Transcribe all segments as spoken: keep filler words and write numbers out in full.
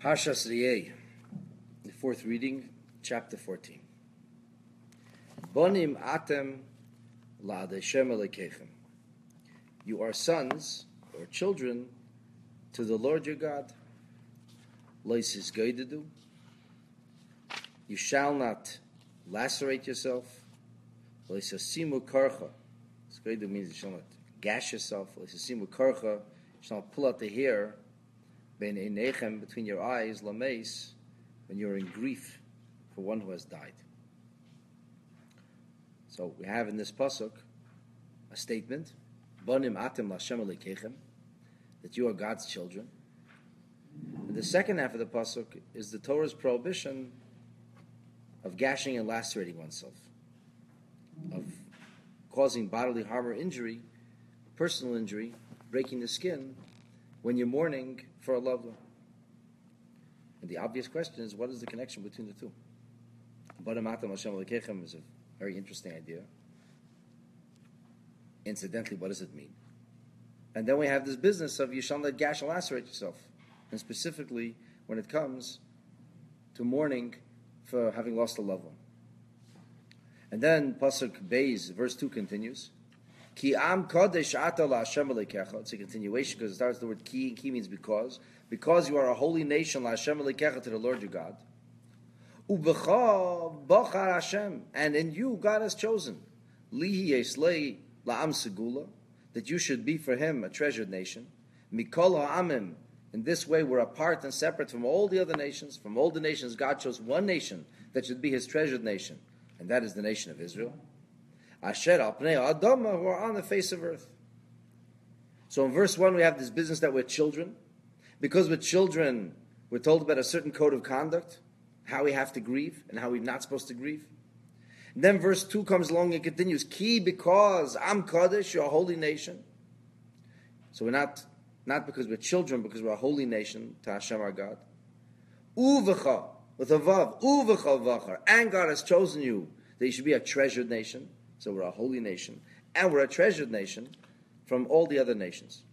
Parshas Re'eh, the fourth reading, chapter fourteen. Bonim atem la'ad Hashem Elokeichem. You are sons or children to the Lord your God. Loisis goidedu. You shall not lacerate yourself. Loisasimu karcha. Goidedu means you shall not gash yourself. Loisasimu karcha. You shall not pull out the hair between your eyes, lameis, when you're in grief for one who has died. So we have in this pasuk a statement, Bonim atem l'Hashem Elokeichem, that you are God's children. And the second half of the pasuk is the Torah's prohibition of gashing and lacerating oneself, of causing bodily harm or injury, personal injury, breaking the skin, when you're mourning for a loved one. And the obvious question is, what is the connection between the two? Bonim atem l'Hashem Elokeichem is a very interesting idea. Incidentally, what does it mean? And then we have this business of you shall not gash and lacerate yourself. And specifically, when it comes to mourning for having lost a loved one. And then Pasuk Beis, verse two continues, Ki am kodesh ata la'Hashem Elokecha. It's a continuation because it starts with the word ki, and ki means because. Because you are a holy nation, la'Hashem Elokecha, to the Lord your God. Ubecha bachar Hashem, and in you God has chosen, lihi yeslei la'am segula, that you should be for Him a treasured nation. Mikol ha'amim, in this way we're apart and separate from all the other nations. From all the nations, God chose one nation that should be His treasured nation, and that is the nation of Israel. Asher al pnei Adama, who are on the face of earth. So in verse one we have this business that we're children. Because we're children, we're told about a certain code of conduct, how we have to grieve and how we're not supposed to grieve. And then verse two comes along and continues, Ki, because I'm Kodesh, you're a holy nation. So we're not, not because we're children, because we're a holy nation to Hashem our God. Uvecha, with a vav, uvecha vachar, and God has chosen you that you should be a treasured nation. So we're a holy nation, and we're a treasured nation from all the other nations.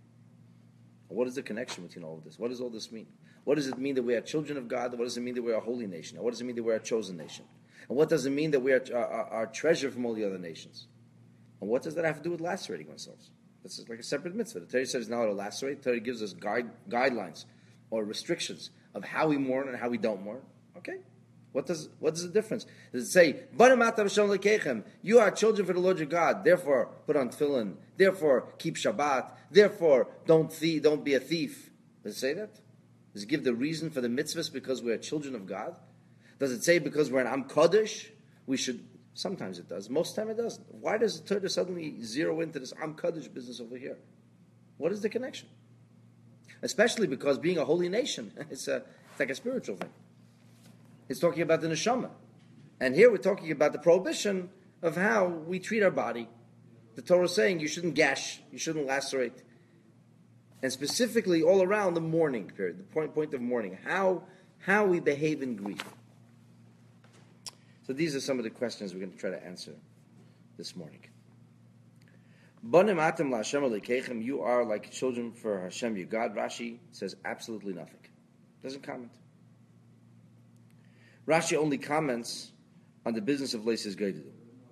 What is the connection between all of this? What does all this mean? What does it mean that we are children of God? What does it mean that we're a holy nation? And what does it mean that we're a chosen nation? And what does it mean that we are, are, are treasured from all the other nations? And what does that have to do with lacerating ourselves? This is like a separate mitzvah. The Torah says now to lacerate. The Torah gives us guide, guidelines or restrictions of how we mourn and how we don't mourn. Okay? What does what is the difference? Does it say, Bonim atem l'Hashem Elokeichem, you are children for the Lord your God, therefore put on tefillin, therefore keep Shabbat, therefore don't thief, don't be a thief? Does it say that? Does it give the reason for the mitzvahs because we are children of God? Does it say because we're an Am Kodesh, we should? Sometimes it does. Most of the time it doesn't. Why does the Torah suddenly zero into this Am Kodesh business over here? What is the connection? Especially because being a holy nation, it's, a, it's like a spiritual thing. It's talking about the neshama. And here we're talking about the prohibition of how we treat our body. The Torah is saying you shouldn't gash, you shouldn't lacerate. And specifically all around the mourning period, the point, point of mourning, how, how we behave in grief. So these are some of the questions we're going to try to answer this morning. Bonim atem l'Hashem Elokeichem, you are like children for Hashem your God. Rashi says absolutely nothing. Doesn't comment. Rashi only comments on the business of Leisis Goidedu.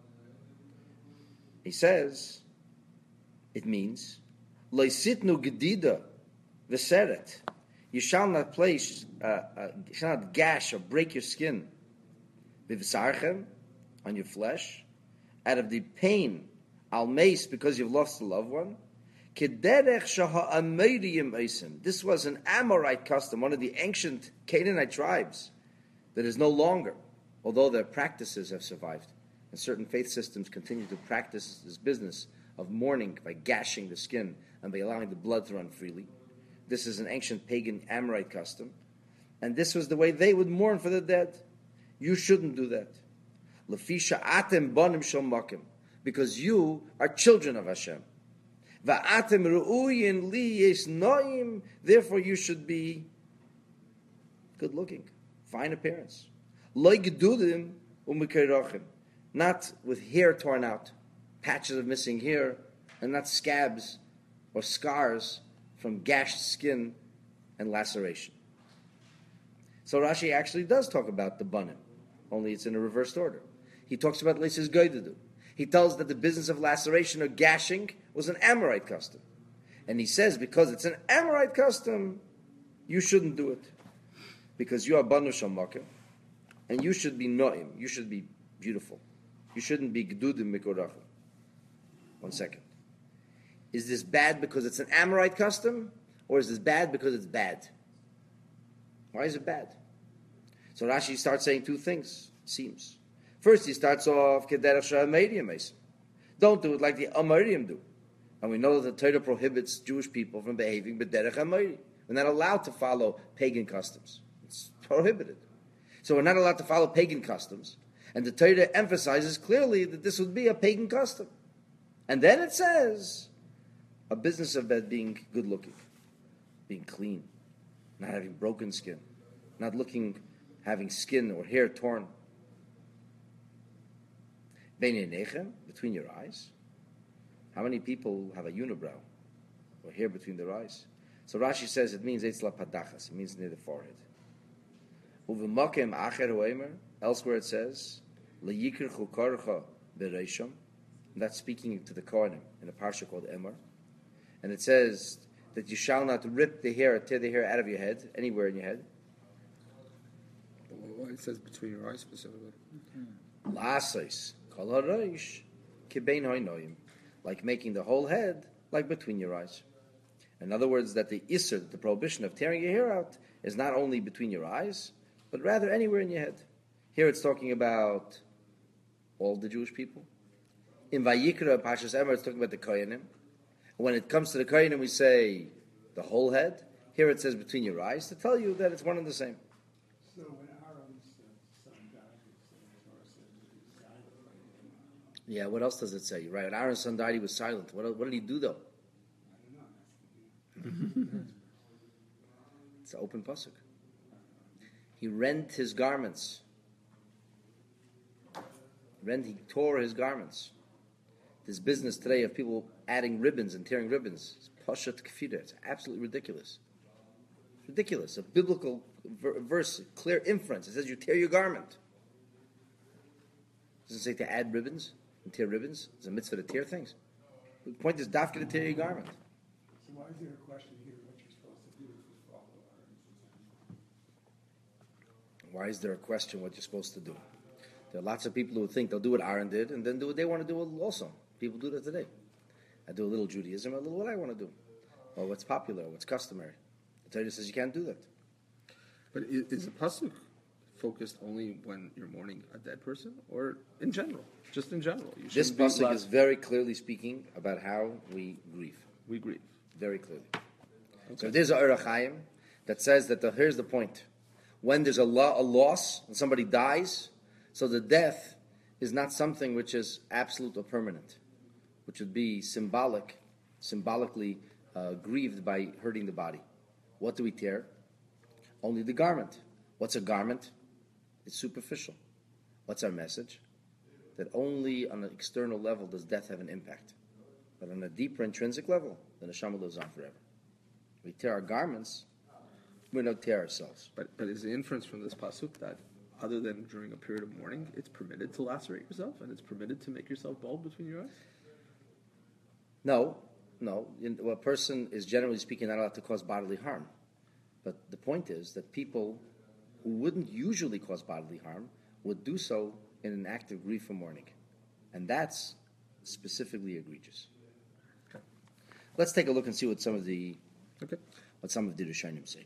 He says, it means, Leisitnu Gedida Veseret. You shall not place, uh, uh, you shall not gash or break your skin, Vivsarchem, on your flesh, out of the pain, al meis, because you've lost a loved one. Kederech shaha ameiriyim eisim. This was an Amorite custom, one of the ancient Canaanite tribes, that is no longer, although their practices have survived, and certain faith systems continue to practice this business of mourning by gashing the skin and by allowing the blood to run freely. This is an ancient pagan Amorite custom, and this was the way they would mourn for the dead. You shouldn't do that. Lefisha atem bonim shel makim, because you are children of Hashem. Va'atem ru'uyin li yesnoim, therefore you should be good looking. Fine appearance. Not with hair torn out, patches of missing hair, and not scabs or scars from gashed skin and laceration. So Rashi actually does talk about the banim, only it's in a reversed order. He talks about Leisis Goydadu. He tells that the business of laceration or gashing was an Amorite custom. And he says because it's an Amorite custom, you shouldn't do it. Because you are Banu Shalmakim, and you should be Noim, you should be beautiful. You shouldn't be Gdudim Mikorachim. One second. Is this bad because it's an Amorite custom, or is this bad because it's bad? Why is it bad? So Rashi starts saying two things, it seems. First, he starts off, Kederach Sha'amariim. Don't do it like the Amariim do. And we know that the Torah prohibits Jewish people from behaving B'derech Amari. We're not allowed to follow pagan customs. It's prohibited. So we're not allowed to follow pagan customs. And the Torah emphasizes clearly that this would be a pagan custom. And then it says, a business of that being good looking, being clean, not having broken skin, not looking, having skin or hair torn. Between your eyes. How many people have a unibrow or hair between their eyes? So Rashi says it means eitzla padachas. It means near the forehead. Uvemokem acher hoemer. Elsewhere it says leyikr chukarcha bereisham. That's speaking to the Kohanim in a parsha called Emor. And it says that you shall not rip the hair, tear the hair out of your head, anywhere in your head. Well, it says between your eyes specifically. Lasais kol haroish kibein hoinoyim. Like making the whole head like between your eyes. In other words, that the isser, the prohibition of tearing your hair out, is not only between your eyes, but rather anywhere in your head. Here it's talking about all the Jewish people. In Vayikra, Pashas Emor, it's talking about the Kohanim. When it comes to the Kohanim, we say the whole head. Here it says between your eyes, to tell you that it's one and the same. So when Aaron's son died, Torah said that he was silent. Yeah, what else does it say? Right, when Aaron's son died, he was silent. What, what did he do, though? I don't know. It's an open pasuk. He rent his garments. Rent, he tore his garments. This business today of people adding ribbons and tearing ribbons is pashat kfira. It's absolutely ridiculous. It's ridiculous. A biblical ver- verse, clear inference. It says you tear your garment. It doesn't say to add ribbons and tear ribbons. It's a mitzvah to tear things. The point is dafka to tear your garment. So why is there a question here what you're supposed to do if you follow Aaron's example? Why is there a question what you're supposed to do? There are lots of people who think they'll do what Aaron did and then do what they want to do also. People do that today. I do a little Judaism, a little what I want to do. Or what's popular, or what's customary. The Torah says you can't do that. But is, is the pasuk focused only when you're mourning a dead person, or in general? Just in general? You This shouldn't be pasuk last- is very clearly speaking about how we grieve. We grieve. Very clearly. Okay. So there's a Orach Chaim that says that the, here's the point. When there's a, lo- a loss and somebody dies, so the death is not something which is absolute or permanent, which would be symbolic, symbolically uh, grieved by hurting the body. What do we tear? Only the garment. What's a garment? It's superficial. What's our message? That only on an external level does death have an impact. But on a deeper intrinsic level, the neshama lives on forever. We tear our garments, we don't tear ourselves. But but is the inference from this pasuk that other than during a period of mourning, it's permitted to lacerate yourself and it's permitted to make yourself bald between your eyes? No, no. In- A person is generally speaking not allowed to cause bodily harm. But the point is that people who wouldn't usually cause bodily harm would do so in an act of grief or mourning. And that's specifically egregious. Okay. Let's take a look and see what some of the Okay. what some of the Rishonim say.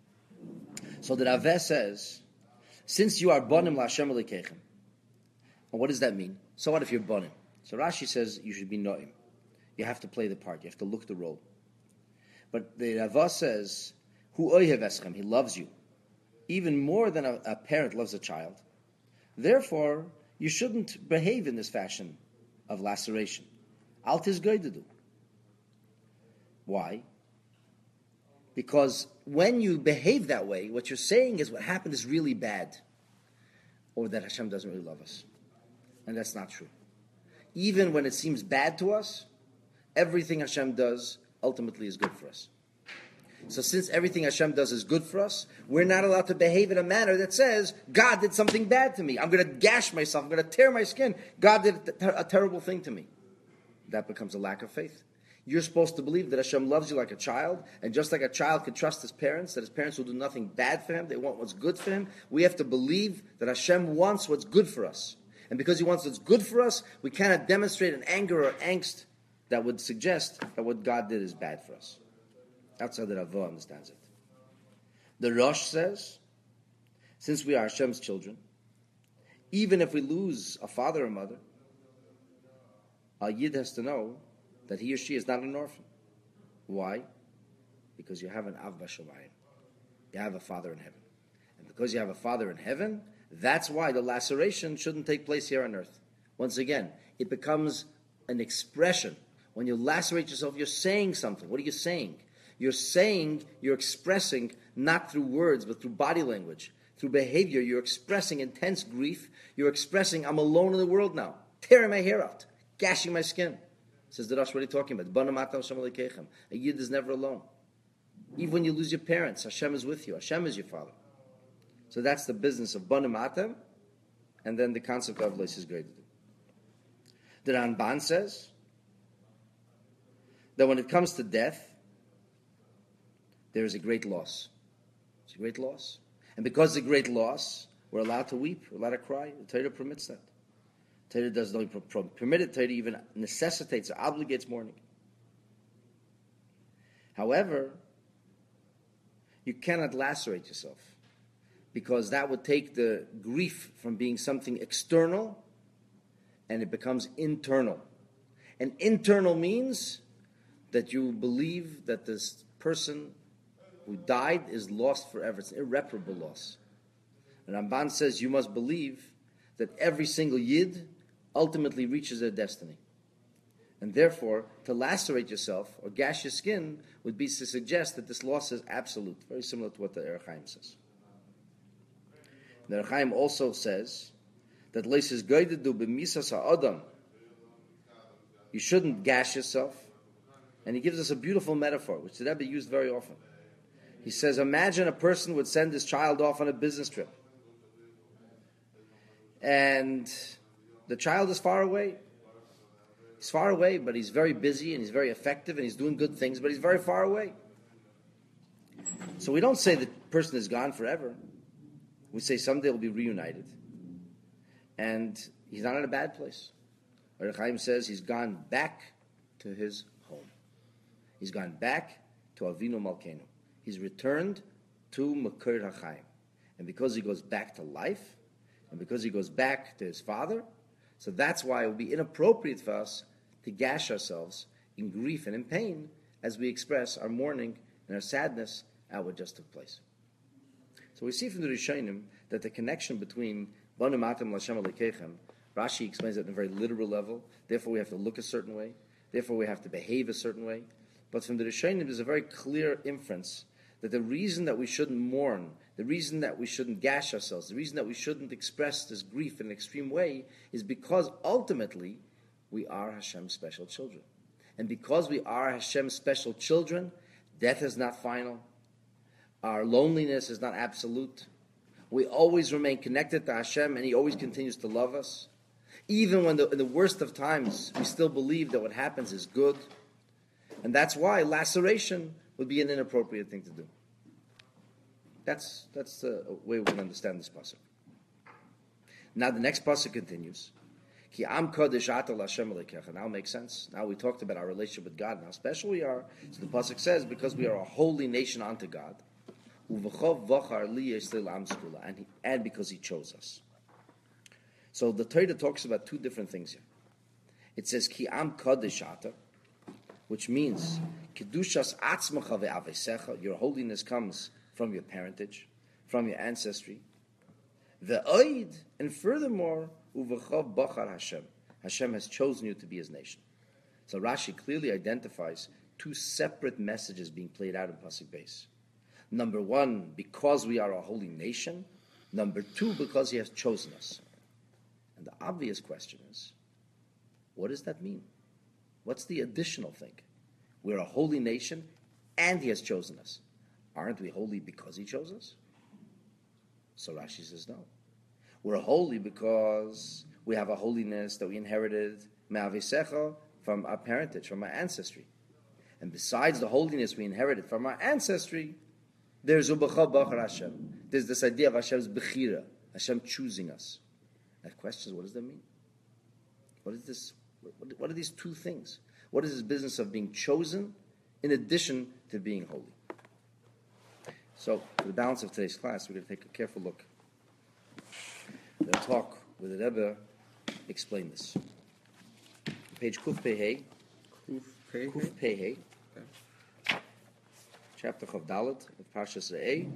So the Raveh says, since you are bonim la'Hashem Elokeichem, and what does that mean? So what if you're bonim? So Rashi says you should be noim. You have to play the part. You have to look the role. But the Ravah says, hu oihev eschem, he loves you, even more than a, a parent loves a child. Therefore, you shouldn't behave in this fashion of laceration. Al tizgoidedu. Why? Because when you behave that way, what you're saying is what happened is really bad, or that Hashem doesn't really love us. And that's not true. Even when it seems bad to us, everything Hashem does ultimately is good for us. So since everything Hashem does is good for us, we're not allowed to behave in a manner that says, God did something bad to me. I'm going to gash myself. I'm going to tear my skin. God did a, ter- a terrible thing to me. That becomes a lack of faith. You're supposed to believe that Hashem loves you like a child, and just like a child can trust his parents, that his parents will do nothing bad for him, they want what's good for him, we have to believe that Hashem wants what's good for us. And because he wants what's good for us, we cannot demonstrate an anger or angst that would suggest that what God did is bad for us. That's how the Rava understands it. The Rosh says, since we are Hashem's children, even if we lose a father or mother, a Yid has to know that he or she is not an orphan. Why? Because you have an Av B'Shamayim. You have a Father in heaven. And because you have a Father in heaven, that's why the laceration shouldn't take place here on earth. Once again, it becomes an expression. When you lacerate yourself, you're saying something. What are you saying? You're saying, you're expressing, not through words, but through body language, through behavior. You're expressing intense grief. You're expressing, I'm alone in the world now. Tearing my hair out. Gashing my skin. Says the Rosh, what are you talking about? A Yid is never alone. Even when you lose your parents, Hashem is with you. Hashem is your father. So that's the business of Bana Matam, and then the concept of Leis is greater. The Ramban says that when it comes to death, there is a great loss. It's a great loss. And because it's a great loss, we're allowed to weep, we're allowed to cry. The Torah permits that. Torah does not only permit it, Torah even necessitates or obligates mourning. However, you cannot lacerate yourself, because that would take the grief from being something external and it becomes internal. And internal means that you believe that this person who died is lost forever. It's an irreparable loss. And Ramban says you must believe that every single Yid ultimately reaches their destiny. And therefore, to lacerate yourself or gash your skin would be to suggest that this loss is absolute, very similar to what the Erech Chaim says. The Erech Chaim also says that leis goydedu b'misas ha'adam, you shouldn't gash yourself. And he gives us a beautiful metaphor, which the Rebbe used very often. He says, imagine a person would send his child off on a business trip. And the child is far away. He's far away, but he's very busy and he's very effective and he's doing good things, but he's very far away. So we don't say the person is gone forever. We say someday we'll be reunited. And he's not in a bad place. Erech Chaim says he's gone back to his home. He's gone back to Avinu Malkeinu. He's returned to Makir HaChaim. And because he goes back to life, and because he goes back to his father, so that's why it would be inappropriate for us to gash ourselves in grief and in pain as we express our mourning and our sadness at what just took place. So we see from the Rishonim that the connection between Banu Matam L'Hashem Elokeichem, Rashi explains it in a very literal level, therefore we have to look a certain way, therefore we have to behave a certain way. But from the Rishonim there's a very clear inference that the reason that we shouldn't mourn, the reason that we shouldn't gash ourselves, the reason that we shouldn't express this grief in an extreme way is because ultimately we are Hashem's special children. And because we are Hashem's special children, death is not final. Our loneliness is not absolute. We always remain connected to Hashem and He always continues to love us. Even when the, in the worst of times, we still believe that what happens is good. And that's why laceration would be an inappropriate thing to do. That's that's the way we can understand this pasuk. Now the next pasuk continues. Ki am kodesh ata l'Hashem Elokecha. Now it makes sense. Now we talked about our relationship with God and how special we are. So the pasuk says, because we are a holy nation unto God, uv'chov v'char li yisrael am skula, and he, and because He chose us. So the Torah talks about two different things here. It says ki am kodesh ata, which means kedushas atzmacha ve'avesecha, your holiness comes from your parentage, from your ancestry. Ve'oid, and furthermore, uvechav bachar Hashem. Hashem has chosen you to be His nation. So Rashi clearly identifies two separate messages being played out in Pasuk Beis. Number one, because we are a holy nation. Number two, because He has chosen us. And the obvious question is, what does that mean? What's the additional thing? We're a holy nation, and He has chosen us. aren't we holy because he chose us? So Rashi says no. We're holy because we have a holiness that we inherited me'avisecha, from our parentage, from our ancestry. And besides the holiness we inherited from our ancestry, there's ubecha bachar Hashem. There's this idea of Hashem's bechira, Hashem choosing us. That question is, what does that mean? What is this? What, what are these two things? What is this business of being chosen in addition to being holy? So, for the balance of today's class, we're going to take a careful look. We're going to talk with the Rebbe, explain this. Page Kuf Pehei. Kuf Pehei. Kuf Pehei. Okay. Chapter Chav Dalet of Parshas Re'eh.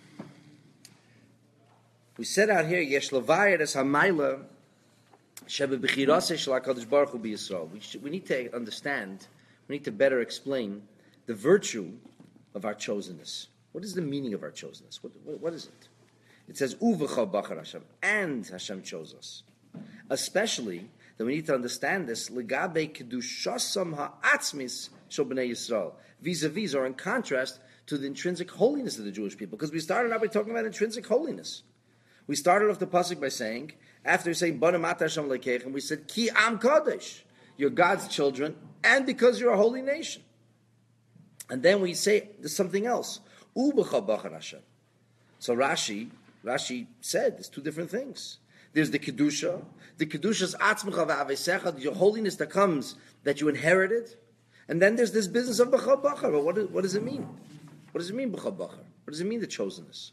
We set out here, Yesh Levayed es Hamayla Shebe Bechirase Shel HaKadosh Baruch Hu B'Yisrael. We should, we need to understand, we need to better explain the virtue of our chosenness. What is the meaning of our chosenness? What, what, what is it? It says, Uvecha Bachar Hashem, and Hashem chose us. Especially, that we need to understand this, Legabe Kedushasam Ha'atzmis Shel B'nai Yisrael, vis-a-vis, or in contrast to the intrinsic holiness of the Jewish people. Because we started out by talking about intrinsic holiness. We started off the pasuk by saying, after saying Bana Mata Hashem Lekeichem, we said Ki Am Kodesh, you're God's children, and because you're a holy nation. And then we say there's something else, Ubecha Bachar Hashem. So Rashi, Rashi said there's two different things. There's the kedusha, the kedusha's atzmecha v'avesecha, your holiness that comes that you inherited, and then there's this business of b'chal bachar. But what, is, what does it mean? What does it mean b'chal bachar? What does it mean the chosenness?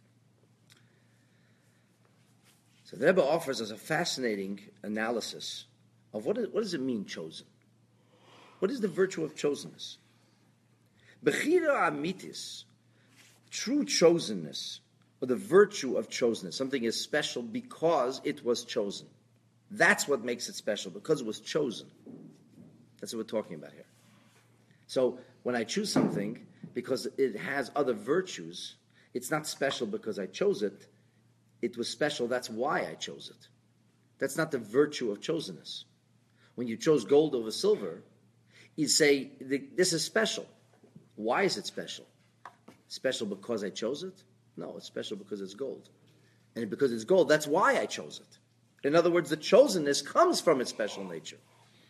So the Rebbe offers us a fascinating analysis of what, is, what does it mean chosen? What is the virtue of chosenness? Bechira amitis, true chosenness, or the virtue of chosenness. Something is special because it was chosen. That's what makes it special, because it was chosen. That's what we're talking about here. So when I choose something, because it has other virtues, it's not special because I chose it. It was special, that's why I chose it. That's not the virtue of chosenness. When you chose gold over silver, you say, this is special. Why is it special? Special because I chose it? No, it's special because it's gold. And because it's gold, that's why I chose it. In other words, the chosenness comes from its special nature.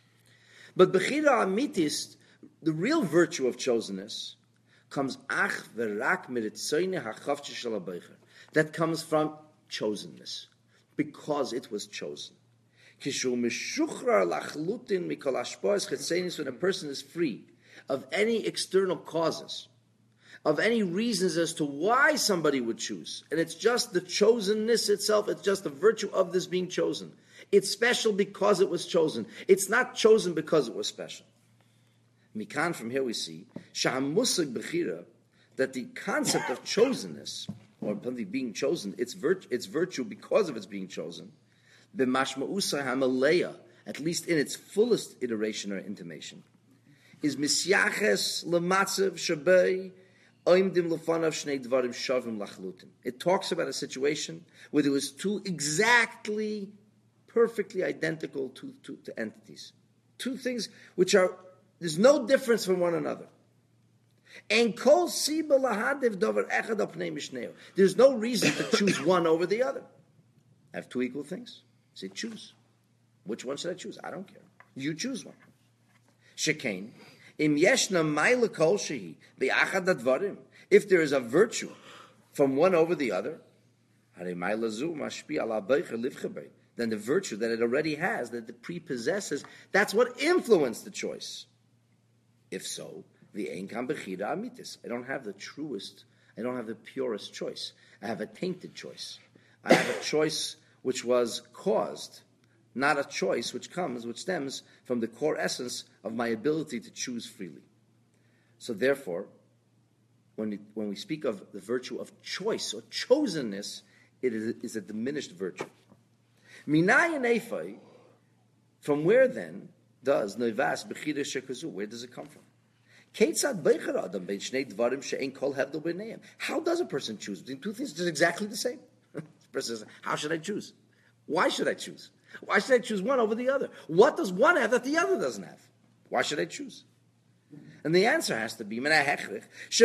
But Bechira Amitis, the real virtue of chosenness, comes ach v'rak miritzoyne hachavche shel habocher. That comes from chosenness, because it was chosen. Kishu mishuchrar lachlutin mikol hashpos chetzenis, when a person is free of any external causes, of any reasons as to why somebody would choose. And it's just the chosenness itself, it's just the virtue of this being chosen. It's special because it was chosen. It's not chosen because it was special. Mikan, from here we see, Shahamusag Bechira, that the concept of chosenness, or being chosen, its, virt- its virtue because of its being chosen, b'mashma'usa hamaleya, at least in its fullest iteration or intimation, is misyaches lematzev shabei oimdim lefanav shnei dvarim shavim lachlutin. It talks about a situation where there was two exactly, perfectly identical two, two, two entities. Two things which are, there's no difference from one another. And kol siba lahadev davar echad apnei mishneo. There's no reason to choose one over the other. I have two equal things. Say choose. Which one should I choose? I don't care. You choose one. Shekain. Im yeshna maila kol shehi be'achad advarim. If there is a virtue from one over the other, then the virtue that it already has, that it prepossesses, that's what influenced the choice. If so, the ein kam bechira amitis. I don't have the truest, I don't have the purest choice. I have a tainted choice. I have a choice which was caused, not a choice which comes, which stems from the core essence of my ability to choose freely. So therefore, when we, when we speak of the virtue of choice or chosenness, it is, is a diminished virtue. Minayin efai, from where then does nevas bechira shekazu? Where does it come from? How does a person choose between two things that are exactly the same? The person says, how should I choose? Why should I choose? Why should I choose one over the other? What does one have that the other doesn't have? Why should I choose? And the answer has to be, it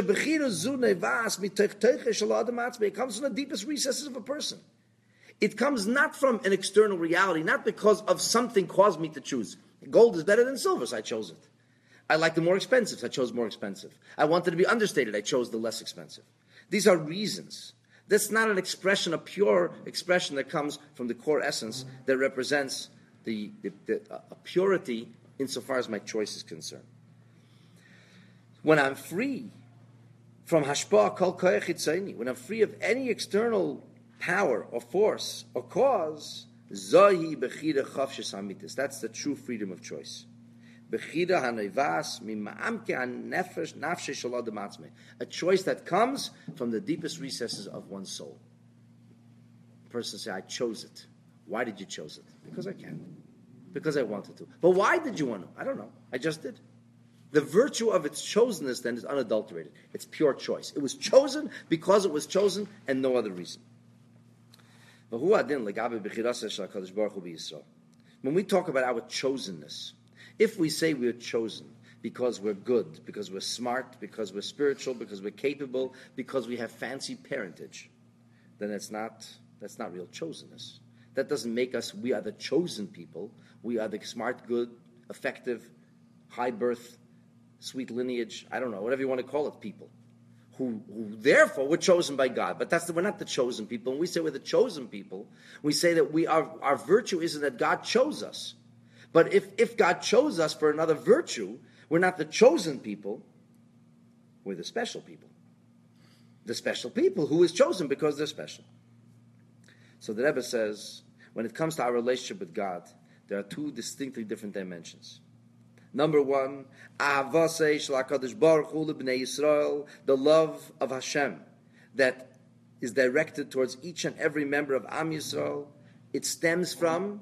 comes from the deepest recesses of a person. It comes not from an external reality, not because of something caused me to choose. Gold is better than silver, so I chose it. I like the more expensive, so I chose more expensive. I wanted to be understated, I chose the less expensive. These are reasons. That's not an expression, a pure expression that comes from the core essence that represents the, the, the a purity insofar as my choice is concerned. When I'm free from hashpah kol koyach hitzayni, when I'm free of any external power or force or cause, zohi bechira chavshis hamitis. That's the true freedom of choice. Bechira hanevas mima'amke hanefesh nafshe shalad matzme. A choice that comes from the deepest recesses of one's soul. A person say, I chose it. Why did you choose it? Because I can. Because I wanted to. But why did you want to? I don't know. I just did. The virtue of its chosenness then is unadulterated. It's pure choice. It was chosen because it was chosen and no other reason. When we talk about our chosenness, if we say we're chosen because we're good, because we're smart, because we're spiritual, because we're capable, because we have fancy parentage, then it's not, that's not real chosenness. That doesn't make us, we are the chosen people. We are the smart, good, effective, high birth, sweet lineage, I don't know, whatever you want to call it, people. Who, who therefore were chosen by God. But that's the, we're not the chosen people. When we say we're the chosen people, we say that we are, our virtue isn't that God chose us. But if, if God chose us for another virtue, we're not the chosen people, we're the special people. The special people who is chosen because they're special. So the Rebbe says, when it comes to our relationship with God, there are two distinctly different dimensions. Number one, Ahavasei Shel HaKadosh Baruch Hu L'Bnei Yisrael, the love of Hashem that is directed towards each and every member of Am Yisrael. It stems from,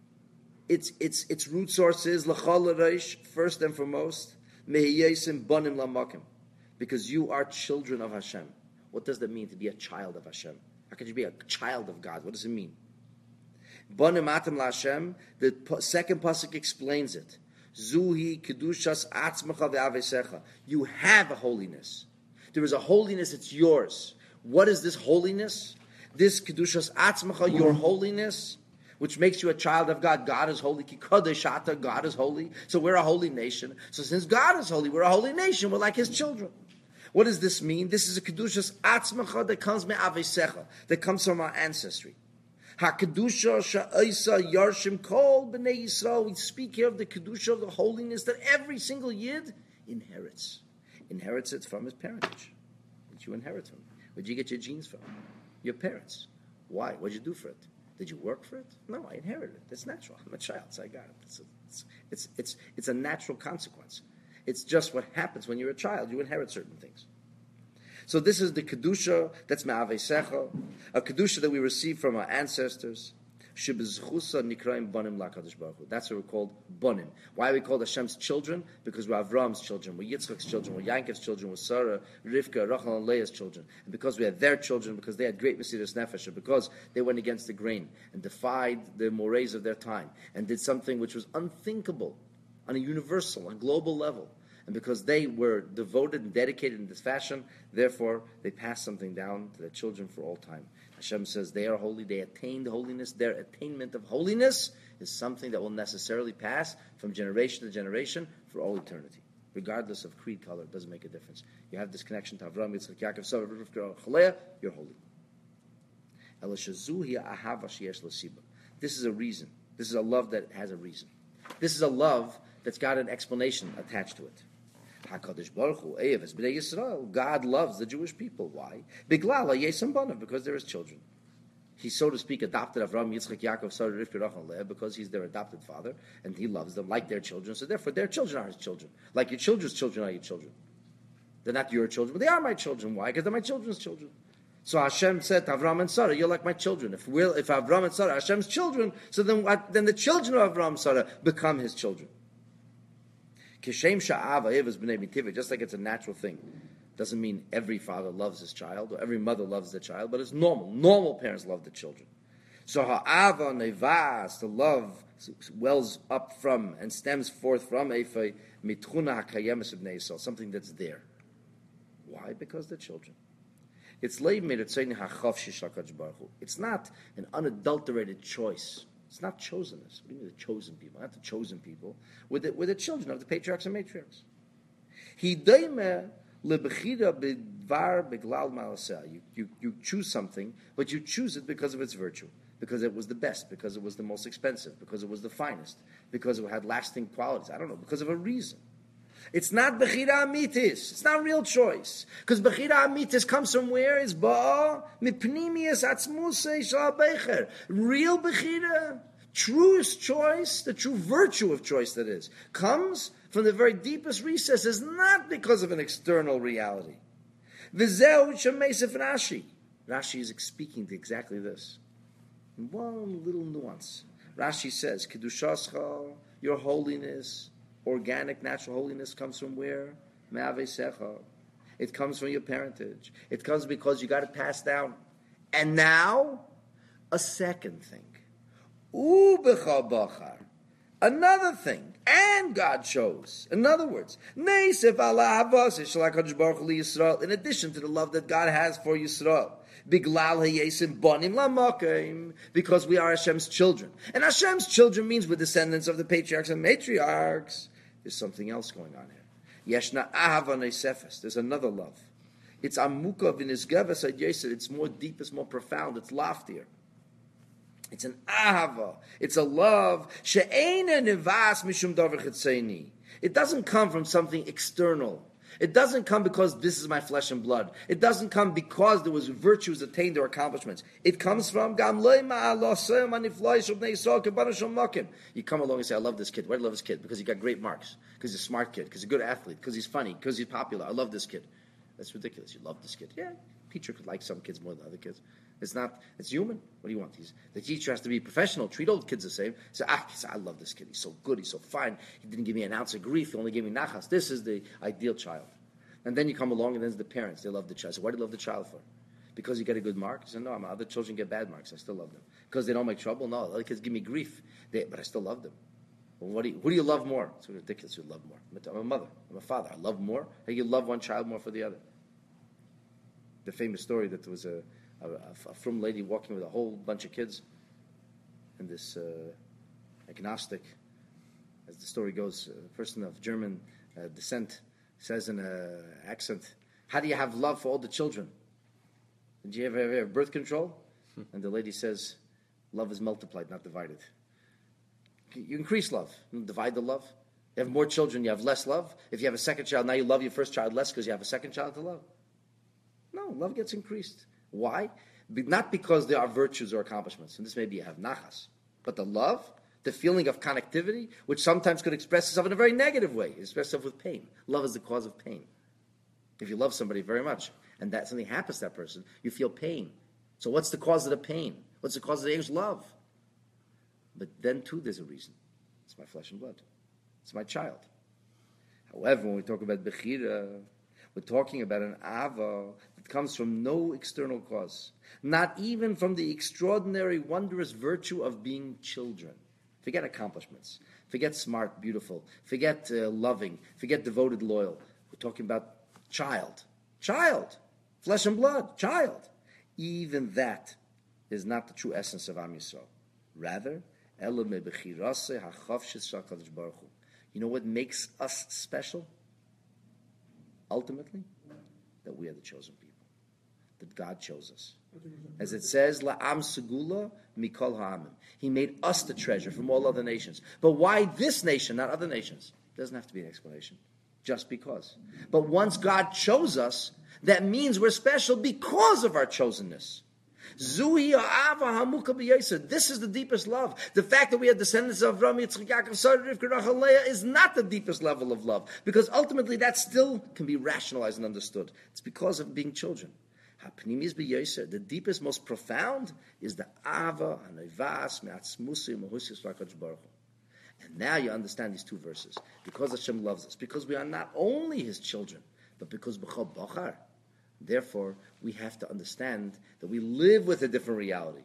its its its root source is L'chol Reish, first and foremost, Mehiyesim Banim Lamakim, because you are children of Hashem. What does that mean to be a child of Hashem? How could you be a child of God? What does it mean? Banim Atam LaHashem, the second pasuk explains it. Zuhi kedushas atzmacha ve'avesecha. You have a holiness. There is a holiness, it's yours. What is this holiness? This kedushas atzmacha, your holiness, which makes you a child of God. God is holy. Ki kadeshata, God is holy. So we're a holy nation. So since God is holy, we're a holy nation. We're like His children. What does this mean? This is a kedushas atzmacha that comes me'avesecha, that comes from our ancestry. HaKedusha Sha'isa Yarshim Kol B'nei Yisrael. We speak here of the Kedusha, of the holiness that every single Yid inherits. Inherits it from his parentage. That you inherit from. Where'd you get your genes from? Your parents. Why? What'd you do for it? Did you work for it? No, I inherited it. It's natural. I'm a child, so I got it. It's a, it's, it's, it's, it's a natural consequence. It's just what happens when you're a child. You inherit certain things. So this is the Kedusha, that's Ma'avesecha, a Kedusha that we receive from our ancestors. Shebezchusa nikraim banim lakadosh baruch hu. That's what we're called banim. Why are we called Hashem's children? Because we're Avram's children, we're Yitzchak's children, we're Yankov's children, we're Sarah, Rivka, Rachel, and Leah's children. And because we are their children, because they had great Mesiras Nefesh, and because they went against the grain and defied the mores of their time and did something which was unthinkable on a universal, on a global level. And because they were devoted and dedicated in this fashion, therefore they passed something down to their children for all time. Hashem says they are holy, they attained holiness. Their attainment of holiness is something that will necessarily pass from generation to generation for all eternity. Regardless of creed, color, it doesn't make a difference. You have this connection to Avram, Yitzchak, Yaakov, Sarah, Rivka, Chalea, you're holy. This is a reason. This is a love that has a reason. This is a love that's got an explanation attached to it. HaKadosh Baruch Hu, Eivas B'nei Yisrael. God loves the Jewish people. Why? Biglal HaYesam Banav, because they're His children. He, so to speak, adopted Avram, Yitzchak, Yaakov, Sarah, Rivka, Rachel, Leah, because He's their adopted father, and He loves them like their children. So therefore, their children are His children. Like your children's children are your children. They're not your children, but they are my children. Why? Because they're my children's children. So Hashem said to Avram and Sarah, you're like my children. If we're, if Avram and Sarah are Hashem's children, so then what, then the children of Avram and Sarah become His children. Just like it's a natural thing. Doesn't mean every father loves his child or every mother loves their child, but it's normal. Normal parents love the children. So ha'ava nevas, the love wells up from and stems forth from Eifei mitchuna hakayemes ibnei Yisrael, something that's there. Why? Because they're children. It's It's not an unadulterated choice. It's not chosenness. What do you mean the chosen people? Not the chosen people. We're the, we're the children of the patriarchs and matriarchs. You, you, you choose something, but you choose it because of its virtue, because it was the best, because it was the most expensive, because it was the finest, because it had lasting qualities. I don't know, because of a reason. It's not Bechira Amitis. It's not real choice. Because Bechira Amitis comes from where? It's Ba'a Mipnimius Atzmusei Shal Becher. Real Bechira, truest choice, the true virtue of choice that is, comes from the very deepest recesses, not because of an external reality. V'zeu Shemesef Rashi. Rashi is speaking to exactly this. One little nuance. Rashi says, Kedushascha, your holiness, organic, natural holiness comes from where? Me'avesecha. It comes from your parentage. It comes because you got it passed down. And now, a second thing. U'becha bachar. Another thing. And God chose. In other words, Neisef ala havas Yisrael HaKadosh Baruch Hu Yisrael. In addition to the love that God has for Yisrael. Biglal hayesim bonim lamakim, because we are Hashem's children. And Hashem's children means we're descendants of the patriarchs and matriarchs. There's something else going on here. Yeshna ahava neisefes. There's another love. It's amuka v'nisgeves ad yesed. It's more deep, it's more profound, it's loftier. It's an ahava. It's a love. She'eina nivas mishum davar chitzeni. It doesn't come from something external. It doesn't come because this is my flesh and blood. It doesn't come because there was virtues attained or accomplishments. It comes from you come along and say, I love this kid. Why do I love this kid? Because he got great marks. Because he's a smart kid. Because he's a good athlete. Because he's funny. Because he's popular. I love this kid. That's ridiculous. You love this kid. Yeah, teacher could like some kids more than other kids. It's not, it's human. What do you want? He's, the teacher has to be professional, treat old kids the same. Say, ah, he said, I love this kid. He's so good. He's so fine. He didn't give me an ounce of grief. He only gave me nachas. This is the ideal child. And then you come along and then the parents, they love the child. So why do you love the child for? Because you get a good mark? He said, no, my other children get bad marks. I still love them. Because they don't make trouble? No, other kids give me grief. They, but I still love them. Well, what do you, who do you love more? It's ridiculous. You love more. I'm a mother. I'm a father. I love more. How you love one child more for the other? The famous story that there was a A, a, a frum lady walking with a whole bunch of kids, and this uh, agnostic, as the story goes, a person of German uh, descent says in an accent, how do you have love for all the children? Did you ever, ever have birth control? Hmm. And the lady says, love is multiplied, not divided. You increase love, you divide the love. You have more children, you have less love. If you have a second child, now you love your first child less because you have a second child to love. No, love gets increased. Why? Be, not because there are virtues or accomplishments, and this maybe you have nachas, but the love, the feeling of connectivity, which sometimes could express itself in a very negative way, express itself with pain. Love is the cause of pain. If you love somebody very much, and that something happens to that person, you feel pain. So what's the cause of the pain? What's the cause of the anguish? Love. But then too, there's a reason. It's my flesh and blood. It's my child. However, when we talk about bechira, we're talking about an ava that comes from no external cause. Not even from the extraordinary, wondrous virtue of being children. Forget accomplishments. Forget smart, beautiful. Forget uh, loving. Forget devoted, loyal. We're talking about child. Child. Flesh and blood. Child. Even that is not the true essence of Am Yisrael. Rather, you know what makes us special? Ultimately, that we are the chosen people, that God chose us. As it says, La'am Segula Mikol Ha'amim. He made us the treasure from all other nations. But why this nation, not other nations? Doesn't have to be an explanation. Just because. But once God chose us, that means we're special because of our chosenness. Zuhi ha'ava hamuka b'yesed. This is the deepest love. The fact that we are descendants of Avraham, Yitzchak, Yaakov, Sarah, Rivka, Rachel, Leah is not the deepest level of love, because ultimately that still can be rationalized and understood. It's because of being children. Ha'pnimis b'yesed. The deepest, most profound is the ava hanevas me'atzmusi u'mahusis v'akadosh baruch hu. And now you understand these two verses. Because Hashem loves us, because we are not only His children, but because b'chol bachar. Therefore, we have to understand that we live with a different reality. And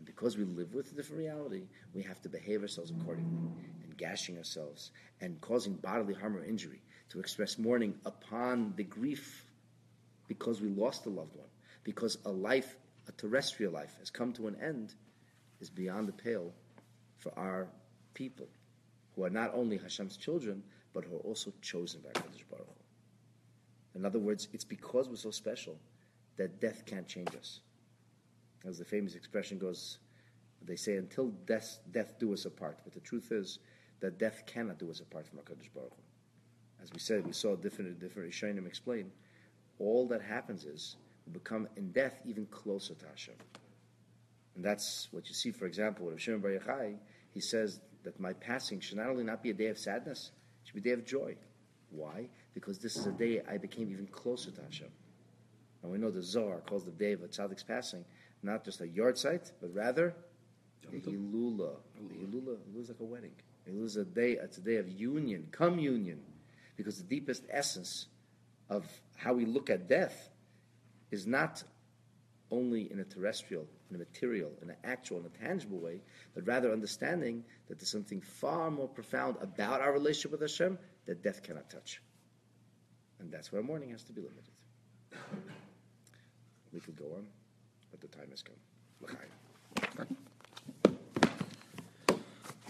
because we live with a different reality, we have to behave ourselves accordingly, and gashing ourselves and causing bodily harm or injury to express mourning upon the grief because we lost a loved one, because a life, a terrestrial life, has come to an end, is beyond the pale for our people, who are not only Hashem's children, but who are also chosen by HaKadosh Baruch Hu. In other words, it's because we're so special that death can't change us. As the famous expression goes, they say, until death, death do us apart. But the truth is that death cannot do us apart from HaKadosh Baruch Hu. As we said, we saw different, different Rishonim explain, all that happens is we become in death even closer to Hashem. And that's what you see, for example, with Rav Shimon Bar Yochai. He says that my passing should not only not be a day of sadness, it should be a day of joy. Why? Because this is a day I became even closer to Hashem. And we know the Zohar calls the day of a tzaddik's passing not just a yard site, but rather a Hilula. The Hilula is like a wedding. Hilula is a day, it's a day of union, communion. Because the deepest essence of how we look at death is not only in a terrestrial, in a material, in an actual, in a tangible way, but rather understanding that there's something far more profound about our relationship with Hashem that death cannot touch. And that's where mourning has to be limited. We could go on, but the time has come. L'chaim.